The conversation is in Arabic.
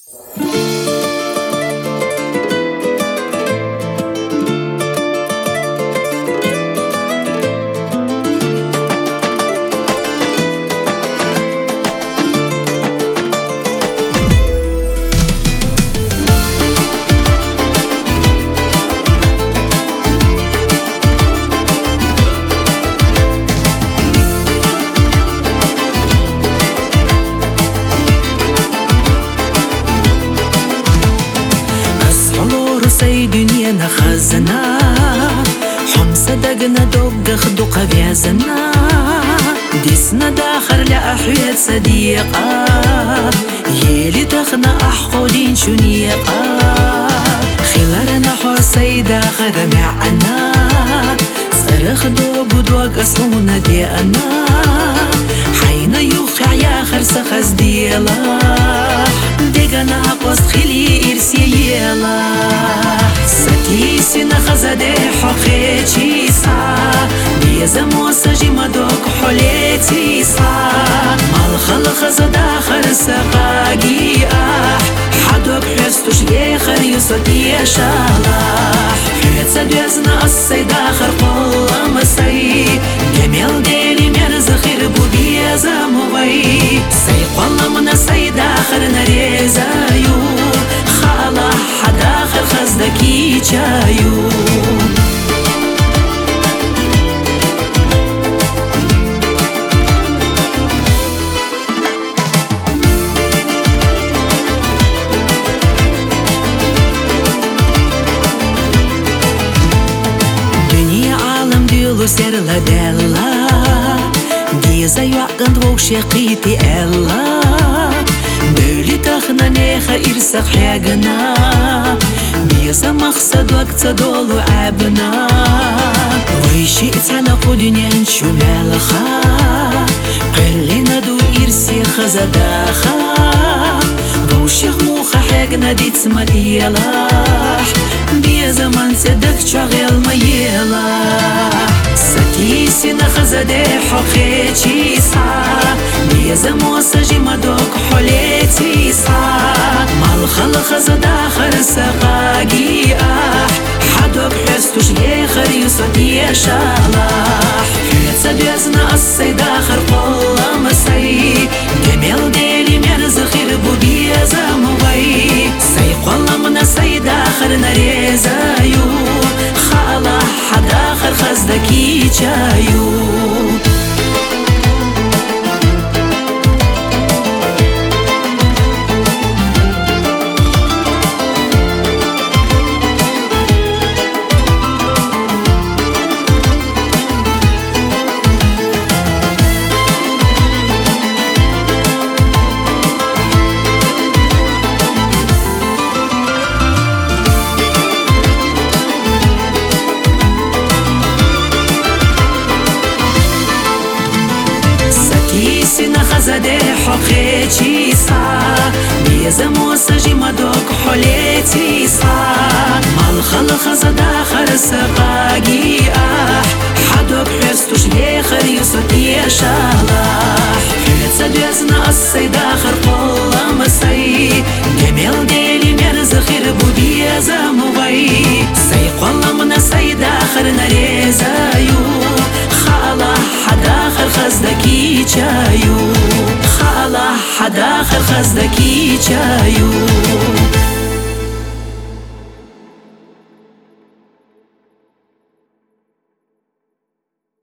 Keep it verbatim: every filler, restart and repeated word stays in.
سي دنيانا خزنا حمصة دقنا دوق خدوق بيازنا ديسنا داخر لأحيات صديقة يلي تخنا أحقودين شنيقة خلالنا حرصي داخر معنا صرخ دوق ودوق أصلونا ديانا حين يوخع يا خرس خز ديلا ديقنا قوست خلي إرسي يلا ستيسنا خزده حقيتي صا بيزا موسجي مدوك حليتي صا مال خلق زدا خرس قاقي أح حدوك حستوش يخر يصدي شالح حيت سدوزنا السيد آخر قول مسي جميل ديلي مرز خير بو بيزا موي سي قول من السيد آخر نريزايو خالا حد آخر خزدكي جايو سيرلا ديلا ديزا يعقن دوك شقيتي إلا دولي تخنا نيخا إرسخ حاجنا بيزا مقصد وقت دولو عبنا ويشي اتانا قدنيا نشو مالخا قلنا دو إرسي خزداخا دوشيخ موخا حاجنا دي تسمال يلاح بيزا من سدك شغل ما يلاح ستيسنا خزده حقيتي صا بيزا موسجي مدوك حليتي صا مال خلق زدا خرس قاقي أح حدوك حستوش يخر يصدي شالح حيت سدوزنا السيد آخر قول مسي جميل ديلي مرز خير بو بيزا موي سي قول من السيد آخر نريزايو خالا حد آخر خزدكي جايو ستيسنا خزده حقيتي صا بيزا موسجي مدوك حليتي صا مال خلق زدا خرس قاقي أح حدوك حستوش يخر يصدي شالح حيت سدوزنا السيد آخر قول مسي جميل ديلي مرز خير بو بيزا موي سي قول من السيد آخر نريزايو خالا حد آخر خزدكي جايو خالا حد آخر خزدكي جايو